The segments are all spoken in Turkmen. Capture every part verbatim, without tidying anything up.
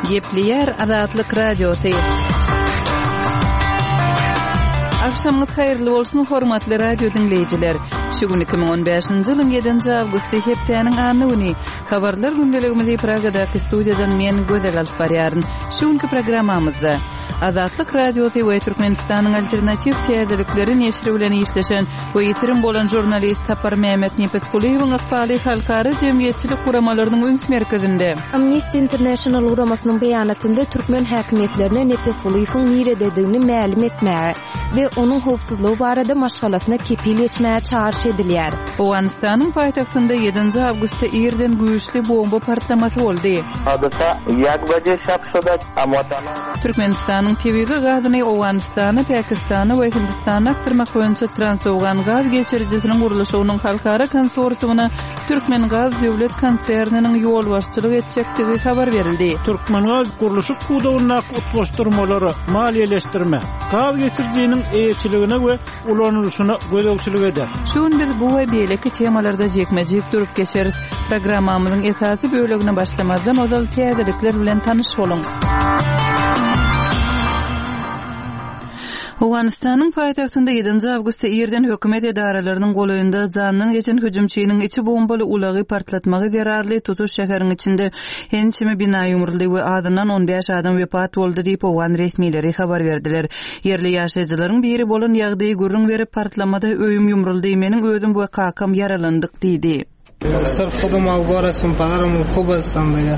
Gepleyer Azatlyk Radiosu. Akşamınız hayırlı olsun hormatly radio dinleyijiler. Şugun iki bin on beşinji ýylyň ýedinji awgusty hepdeniň anyny habarlar gündeligimizi Pragadaky studiýadan men Gözel Alparýaryn. Şugunky programmamyzda Azatlyk Radiosu we Türkmenistanyň alternativ täzelikleri neşri bilen işleşen we ýetirim bolan jurnalist Tapar Mehmet Nepeskuliýewiň ykbaly halkara jemgyýetçilik guramalarynyň öňs merkezinde. Amnesty International guramasynyň beýanatynda türkmen häkimetlerine Nepeskuliýewiň niredediğini ma'lum etmäge we onuň howpsuzlygy barada maşgalatyna kepil etmäge çağrış edilýär. Owganistanyň paýtagtynda ýedinji awgustda ýerden güýçli bomba partlamasy boldy. Hadisa ýak baje şapşada amwatana Türkmenistanyň tebigy gazyny Owganistany, Pakistany we Hindistany aktyrmak boýunça transowgan gaz geçirjisiniň gurulşynyň halkara konsorsiumuna Türkmen Gaz döwlet konserniniň ýol başçylyk etjekdigi habar berildi. Türkmen Gaz gurulşy kudawyna utlaşdyrmalary maliýeleşdirme, gaz geçirjisiniň eýetçiligine we ulanylşyna gölegçilik eder. Şuň biz bu we beýleki temalarda jekmejek durup geçeris. Programmamyzyň esasy bölegine başlamazdan ozal täzelikler bilen tanyş boluň. Owganistanyň paýtagtynda ýedinji awgustda ýerden hökümet edaralarynyň golaýynda janyny geçen hüjümçiniň içi bombaly ulagy partlatmagy zerarly tutuş şäheriniň içinde hençimi bina ýumruldy we adyndan on beş adam wepat boldy diýip Owgan resmileri habar berdiler. Yerli ýaşaýjylaryň biri bolan ýagdaýy gurrun berip partlamada öýüm ýumruldy, meniň özüm we kakam yaralandyk diýdi. Sırf kodum avgarasın palarım kubasın diye.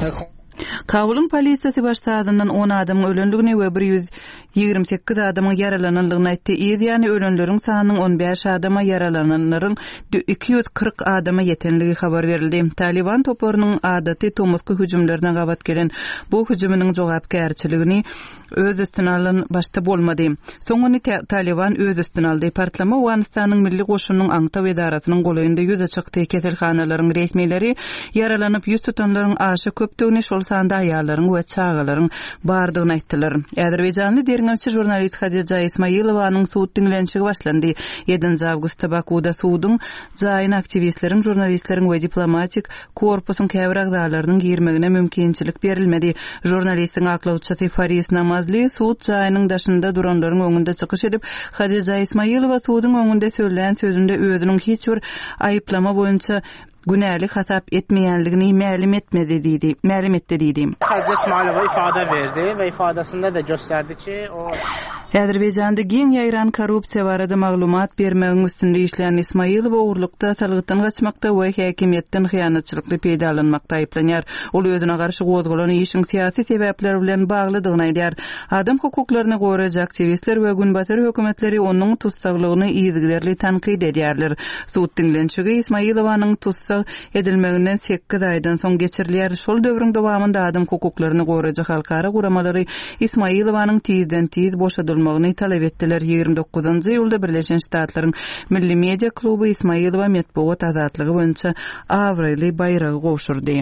Kabulun polisiýasy başlaýandan on adam ölenligini we bir ýüz ýigirme sekiz adamyň yaralananlygyny aýtdy. Ýani ölenleriň sanynyň on beş adama, yaralananlaryň iki ýüz kırk adama ýetenligi habar berildi. Taliban toplarynyň adaty tomusky hüjümlerine gabat gelen bu hüjüminiň jogapkärçiligini öz üstüne alan başta bolmady. Soňuny Taliban öz üstüne aldy. Partlama Owganistanyň milli goşunyň Aňtaw edarasynyň golaýynda ýüze çykdy. Keselhanalaryň resmileri yaralanyp ýüz tutanlaryň aşy köpdigini şol sanda aýallaryň we çagalaryň bardygyny aýtdylar. Azerbaýjanly derňäçi jurnalist Hadija Ismailowanyň suud dinlenşigi başlandy. ýedinji awgustda Bakuda suudyň jaýyny aktivistleriň, jurnalistleriň we diplomatik korpusyň käbir agzalarynyň girmegine mümkinçilik berilmedi. Jurnalistiň aklawçysy Faris Namazly suud jaýynyň daşynda duranlaryň öňünde çykyş edip, Hadija Ismailowa suudyň öňünde söýlän sözünde özüniň hiç bir aýyplama boýunça günälik hasap etmeýänligini ma'lum etmedi diýdi. Ma'lum etdi diýdi. Hadija Ismailova ifade verdi we ifadasynda da gösterdi ki o Azerbaýjanda giň ýaýran korrupsiýa barada maglumat bermegiň üstünde işleýän Ismailowa uğurlukda salgytdan gaçmakda we häkimetden hyýanatçylykly peýda alynmakda aýplanýar. Ol özüne garşy gozgulan işiň syýasy sebäpleri bilen baglydygyny aýdýar. Adam hukuklaryna gorajy aktivistler we günbatyr hökümetleri onuň tutsaglygyny ýygyderli tanqid edýärler. Suud dinlenşigi Ismailowanyň tutsak edilmeginden sekiz aýdan soň geçirilýär. Şol döwrüň dowamynda adam hukuklaryny gorajy halkara guramalary Ismailowanyň tizden tiz boşadylmagyny talap etdiler. ýygrimi dokuzynjy ýylda Birleşen Ştatlaryň Milli Media Kluby Ismailowa medpuat azatlygy boýunça awrely baýragy gowşurdy.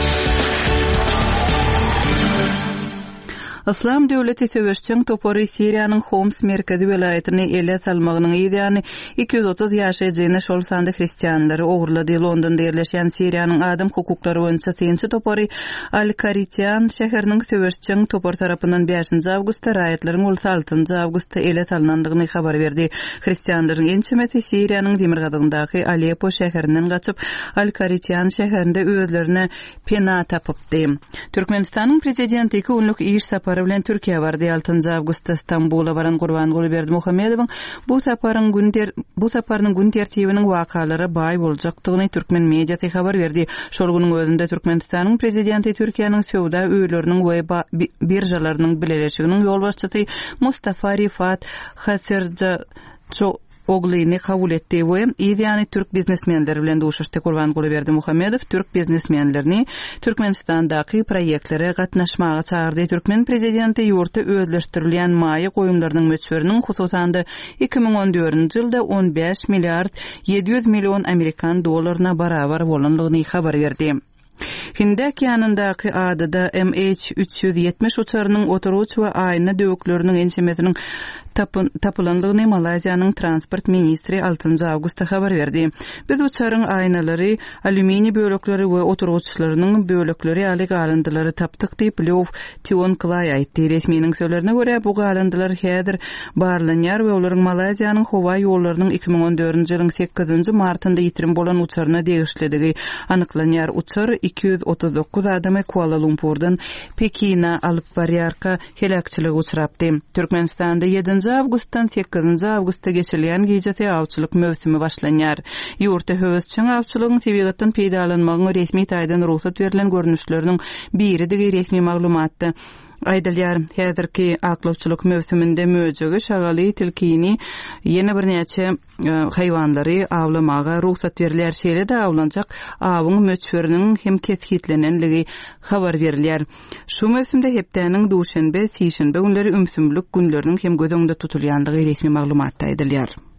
Islam döwleti söwüşçiň topary Siriýanyň Homs merkezi welaýatyny ele salmagynyň ýa-ni iki ýüz otuz ýaşaýjyny şol sanda hristianlary ogurlady. Londonda ýerleşen Siriýanyň adam hukuklary boýunça synçy topary Al-Karitian şäheriniň söwüşçiň topar tarapyndan beşinji awgustda raýatlaryň ulsa altynjy awgustda ele salanandygyny habar berdi. Hristianlaryň ençimeti Siriýanyň Demirgadyndaky Aleppo şäherinden gaçyp Al-Karitian şäherinde özlerine pena tapypdy. Türkmenistanyň prezidenti iki günlük iş sapary bilen Türkiýe bardy. altynjy awgustda Istanbula baran Gurbanguly Berdimuhammedowyň bu saparyň gündir bu saparynyň gün tertibiniň wakalary baý boljakdygyny türkmen mediasy habar berdi. Şol güniň özünde Türkmenistanyň prezidenti Türkiýanyň söwda öýleriniň we birjalarynyň bileleşiginiň ýol başçysy Mustafa Rifat Hasirja Oglyny kabul etdi we ýa-ni türk biznesmenleri bilen duşuşdy. Gurbanguly Berdimuhammedow türk biznesmenlerini Türkmenistandaky proýektlere gatnaşmaga çağırdy. Türkmen prezidenti ýurtda özleşdirilýän maýy goýumlarynyň möçberiniň hususanda iki bin on dördünji ýylda on beş milliard ýedi ýüz million Amerikan dollaryna barabar bolanlygyny habar berdi. Hind okeanyndaky adada M H üç yüz ýetmiş uçarynyň oturuç we aýna döwekleriniň ençemesiniň tapılanlygyny Malaziýanyň transport ministri altıncı awgustda habar berdi. Biz uçarın aynalary, alümini bölekleri we oturguçlarynyň bölekleri ýaly galındylary tapdyk diýip Lov Tion Klay aýtdy. Resminiň sözlerine görä bu galandylar häzir barlanýar we olaryň Malaziýanyň howa ýollarynyň iki ming on dördünji ýylyň sekizinji martynda ýitirim bolan uçaryna degişlidigi anyklanýar. Uçar iki yüz otuz dokuz adamy Kuala Lumpurdan Pekina alyp barýarka helakçylyga uçurapdy. Türkmenistanda ýedinji awgustdan sekizinji awgustga geçirilýän gijete awçylyk mövsümi başlanýar. Ýurtda höwüsçiň awçylygyň tebigatdan peýdalanmagyna resmi taýdan ruhsat berilen görnüşleriniň biri resmi maglumatdy. Aýdylýar, häzirki aklawçylyk mövsüminde möjegi şagaly tilkini ýene bir näçe haýwanlary awlamaga ruhsat berilýär. Şeýle-de awlanjak awyň möçberiniň hem keskitlenenligi habar berilýär. Şu mövsümde hepdeniň duşanbe, sişanbe günleri ümsümlük günleriniň hem göz öňünde tutulýandygy resmi maglumatda aýdylýar.